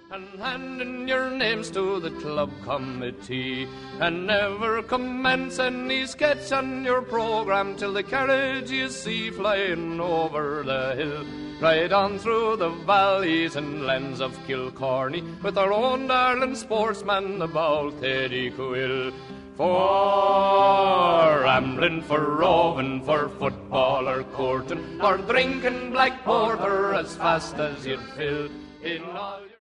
And hand in your names to the club committee, and never commence any sketch on your programme till the carriage you see flying over the hill. Ride on through the valleys and glens of Kilcorny with our own darling sportsman, the bold Teddy Quill. For rambling, for roving, for football or courting, or drinking black porter as fast as you'd fill in all your